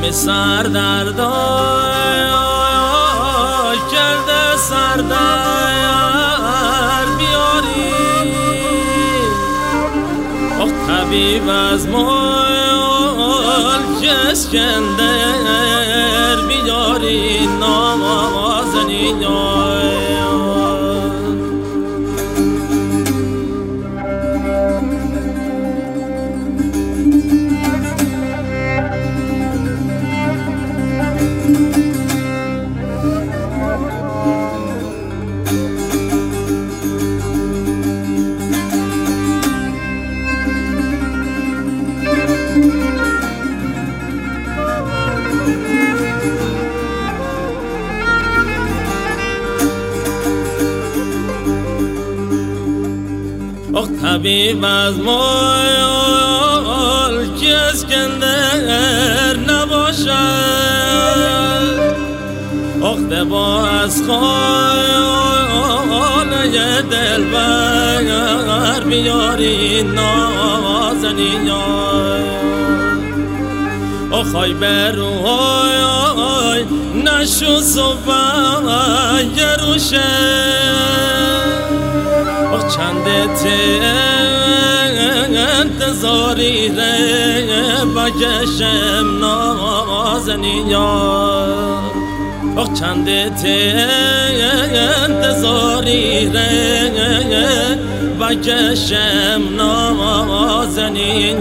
همه سردردای کرده سردر بیاری آخ طبیب از مال که اسکندر بیاری نامازنی آخ طبیب از مال که اسکندر نباشد آخ دوا از خانه دلبر بیاری نازنی آخ های بروهای نشو صبح یروشه چند انتظاری ره بکشم نازنی آخ چند انتظاری ره بکشم نازنی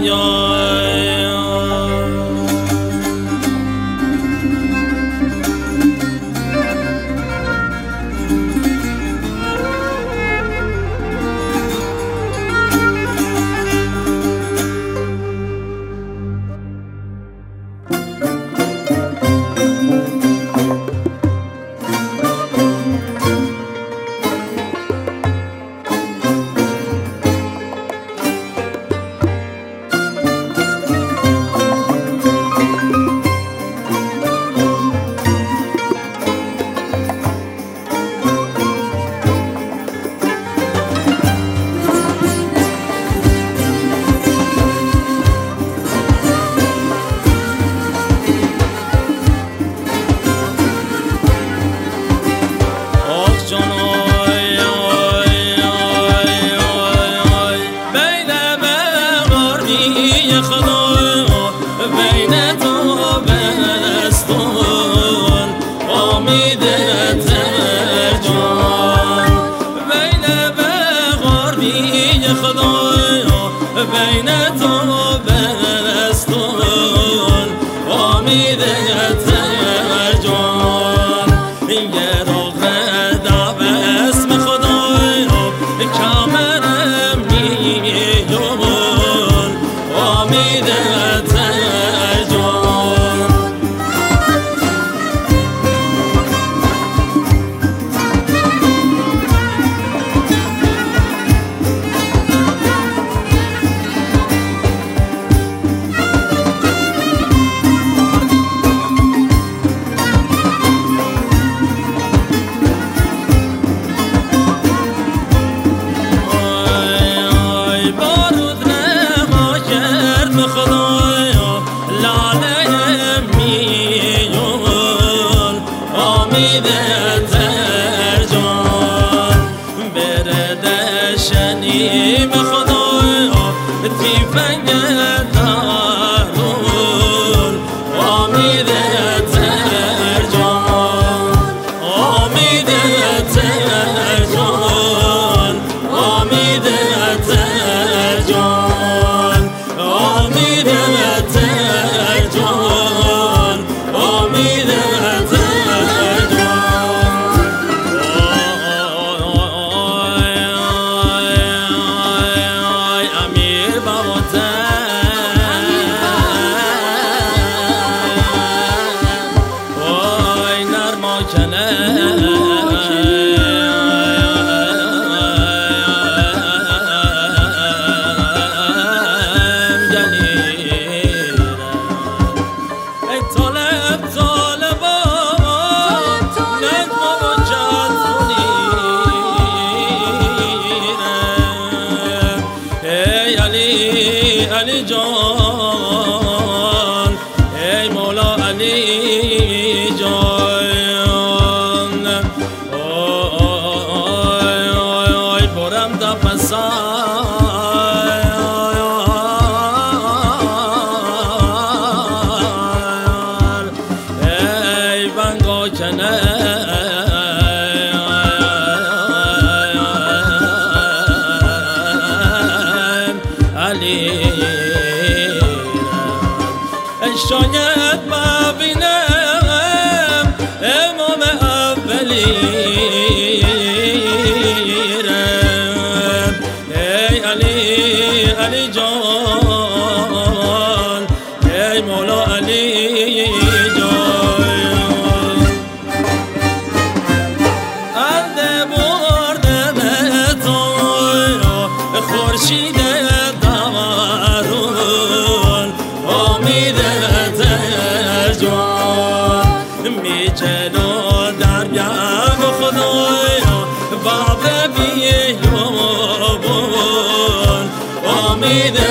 بین تو بستون امیده ترجان یه روغ دو اسم خدای کامرم نیون امیده شنیم خدایا تیفنگ دارون امیده ترجان امیده ترجان امیده ترجان امیده ترجان امیده علی جان ای مولا علی جان آی برم دا پسار ای بنگا کنه شاید ببینم امام اولی ای علی جان ای مولا علی جان انده بردم تو خورشید دمرون امیده میچنو در بیام خدایا باب بیابون امید